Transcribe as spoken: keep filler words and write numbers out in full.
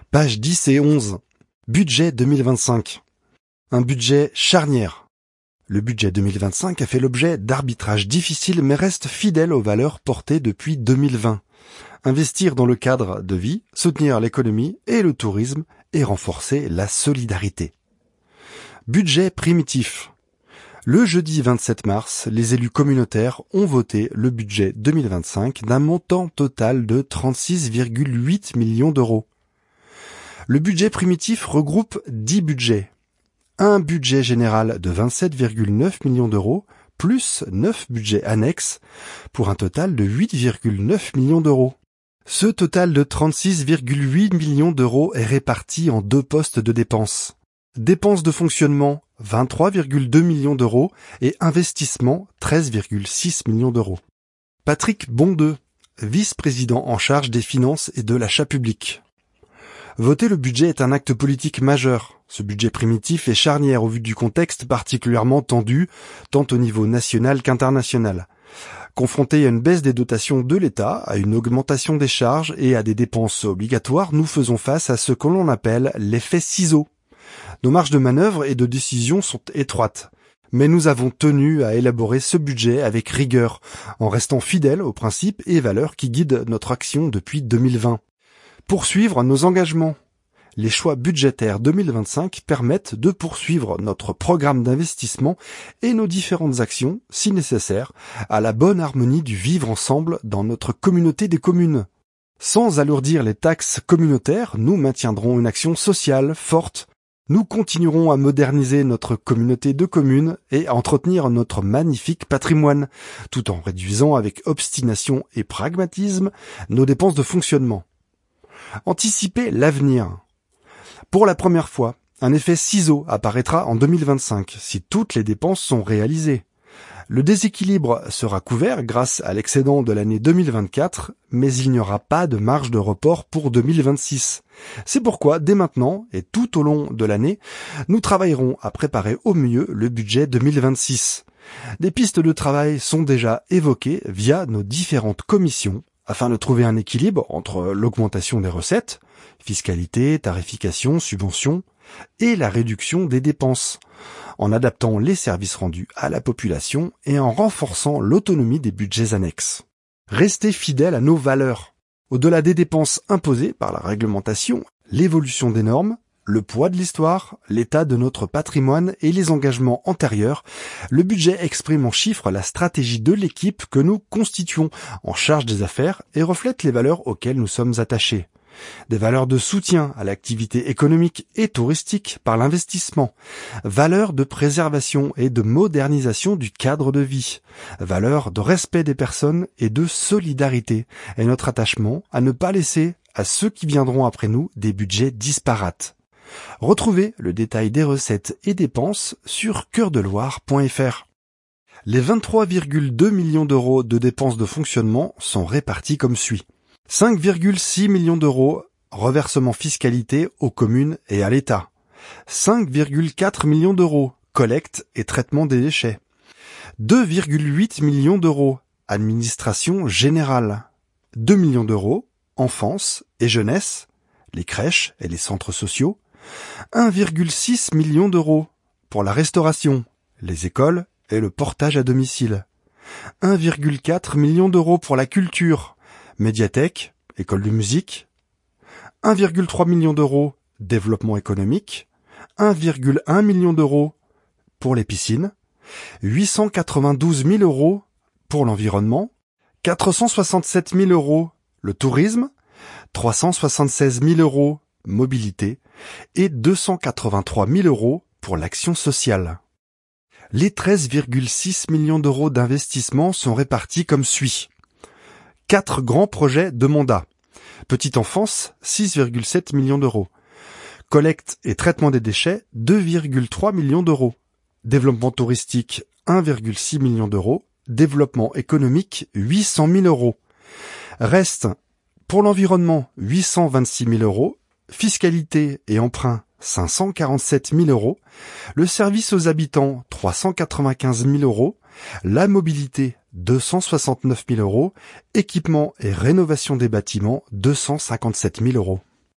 Pages dix et onze. Budget deux mille vingt-cinq. Un budget charnière. Le budget deux mille vingt-cinq a fait l'objet d'arbitrages difficiles mais reste fidèle aux valeurs portées depuis deux mille vingt. Investir dans le cadre de vie, soutenir l'économie et le tourisme et renforcer la solidarité. Budget primitif. Le jeudi vingt-sept mars, les élus communautaires ont voté le budget deux mille vingt-cinq d'un montant total de trente-six virgule huit millions d'euros. Le budget primitif regroupe dix budgets. Un budget général de vingt-sept virgule neuf millions d'euros, plus neuf budgets annexes, pour un total de huit virgule neuf millions d'euros. Ce total de trente-six virgule huit millions d'euros est réparti en deux postes de dépenses. Dépenses de fonctionnement, vingt-trois virgule deux millions d'euros et investissement, treize virgule six millions d'euros. Patrick Bondeux, vice-président en charge des finances et de l'achat public. Voter le budget est un acte politique majeur. Ce budget primitif est charnière au vu du contexte particulièrement tendu, tant au niveau national qu'international. Confronté à une baisse des dotations de l'État, à une augmentation des charges et à des dépenses obligatoires, nous faisons face à ce que l'on appelle l'effet ciseau. Nos marges de manœuvre et de décision sont étroites. Mais nous avons tenu à élaborer ce budget avec rigueur, en restant fidèles aux principes et valeurs qui guident notre action depuis deux mille vingt. Poursuivre nos engagements. Les choix budgétaires deux mille vingt-cinq permettent de poursuivre notre programme d'investissement et nos différentes actions, si nécessaire, à la bonne harmonie du vivre ensemble dans notre communauté des communes. Sans alourdir les taxes communautaires, nous maintiendrons une action sociale forte. Nous continuerons à moderniser notre communauté de communes et à entretenir notre magnifique patrimoine, tout en réduisant avec obstination et pragmatisme nos dépenses de fonctionnement. Anticiper l'avenir. Pour la première fois, un effet ciseau apparaîtra en deux mille vingt-cinq si toutes les dépenses sont réalisées. Le déséquilibre sera couvert grâce à l'excédent de l'année deux mille vingt-quatre, mais il n'y aura pas de marge de report pour deux mille vingt-six. C'est pourquoi, dès maintenant et tout au long de l'année, nous travaillerons à préparer au mieux le budget deux mille vingt-six. Des pistes de travail sont déjà évoquées via nos différentes commissions afin de trouver un équilibre entre l'augmentation des recettes, fiscalité, tarification, subventions, et la réduction des dépenses, en adaptant les services rendus à la population et en renforçant l'autonomie des budgets annexes. Rester fidèle à nos valeurs. Au-delà des dépenses imposées par la réglementation, l'évolution des normes, le poids de l'histoire, l'état de notre patrimoine et les engagements antérieurs, le budget exprime en chiffres la stratégie de l'équipe que nous constituons en charge des affaires et reflète les valeurs auxquelles nous sommes attachés. Des valeurs de soutien à l'activité économique et touristique par l'investissement, valeurs de préservation et de modernisation du cadre de vie, valeurs de respect des personnes et de solidarité, et notre attachement à ne pas laisser à ceux qui viendront après nous des budgets disparates. Retrouvez le détail des recettes et dépenses sur cœur de loire point f r. Les vingt-trois virgule deux millions d'euros de dépenses de fonctionnement sont répartis comme suit. cinq virgule six millions d'euros reversement fiscalité aux communes et à l'État. cinq virgule quatre millions d'euros collecte et traitement des déchets. deux virgule huit millions d'euros administration générale. deux millions d'euros enfance et jeunesse, les crèches et les centres sociaux. un virgule six millions d'euros pour la restauration, les écoles et le portage à domicile. un virgule quatre millions d'euros pour la culture, médiathèque, école de musique. un virgule trois millions d'euros développement économique. un virgule un million d'euros pour les piscines. huit cent quatre-vingt-douze mille euros pour l'environnement. quatre cent soixante-sept mille euros le tourisme. trois cent soixante-seize mille euros mobilité et deux cent quatre-vingt-trois mille euros pour l'action sociale. Les treize virgule six millions d'euros d'investissement sont répartis comme suit. Quatre grands projets de mandat. Petite enfance, six virgule sept millions d'euros. Collecte et traitement des déchets, deux virgule trois millions d'euros. Développement touristique, un virgule six millions d'euros. Développement économique, huit cent mille euros. Reste, pour l'environnement, huit cent vingt-six mille euros. Fiscalité et emprunt, cinq cent quarante-sept mille euros. Le service aux habitants, trois cent quatre-vingt-quinze mille euros. La mobilité, deux cent soixante-neuf mille euros. Équipement et rénovation des bâtiments, deux cent cinquante-sept mille euros.